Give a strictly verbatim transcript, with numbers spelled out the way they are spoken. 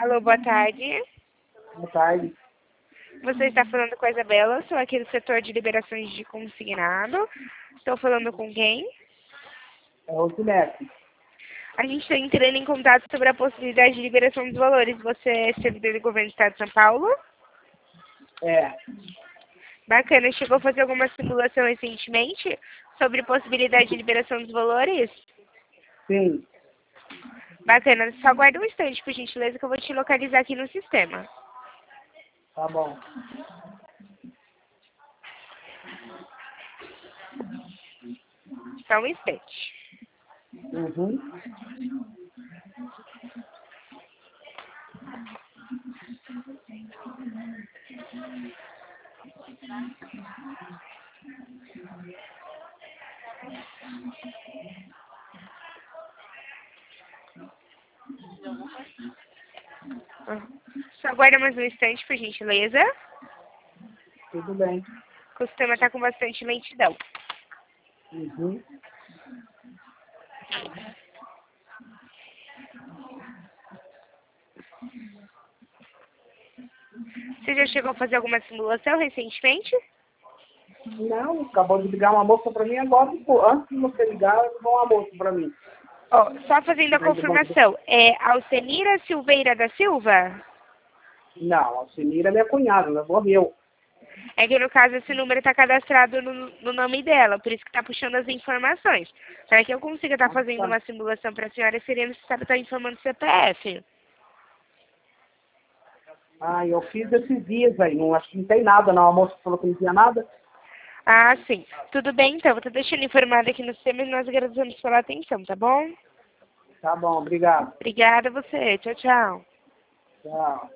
Alô, boa tarde. Boa tarde. Você está falando com a Isabela, sou aqui do setor de liberações de consignado. Estou falando com quem? É o Silete. A gente está entrando em contato sobre a possibilidade de liberação dos valores. Você é servidor do governo do estado de São Paulo? É. Bacana. Chegou a fazer alguma simulação recentemente sobre possibilidade de liberação dos valores? Sim. Bacana. Só aguarda um instante, por gentileza, que eu vou te localizar aqui no sistema. Tá bom. Só um instante. Uhum. Só aguarda mais um instante, por gentileza. Tudo bem. O sistema está com bastante lentidão. Uhum. Você já chegou a fazer alguma simulação recentemente? Não, acabou de ligar uma moça pra mim agora. Pô, antes de você ligar, ligou uma moça pra mim. Ó, só fazendo a Vem do banco do- confirmação. É Alcenira Silveira da Silva? Não, a Sinira é minha cunhada, ela morreu. É que no caso esse número está cadastrado no, no nome dela, por isso que está puxando as informações. Para que eu consiga estar Ah, fazendo tá. uma simulação para a senhora, seria necessário estar informando o C P F. Ah, eu fiz esses dias aí. Não, acho que não tem nada, não. A moça falou que não tinha nada. Ah, sim. Tudo bem, então. Vou estar deixando informado aqui no sistema e nós agradecemos pela atenção, tá bom? Tá bom, obrigado. Obrigada a você. Tchau, tchau. Tchau.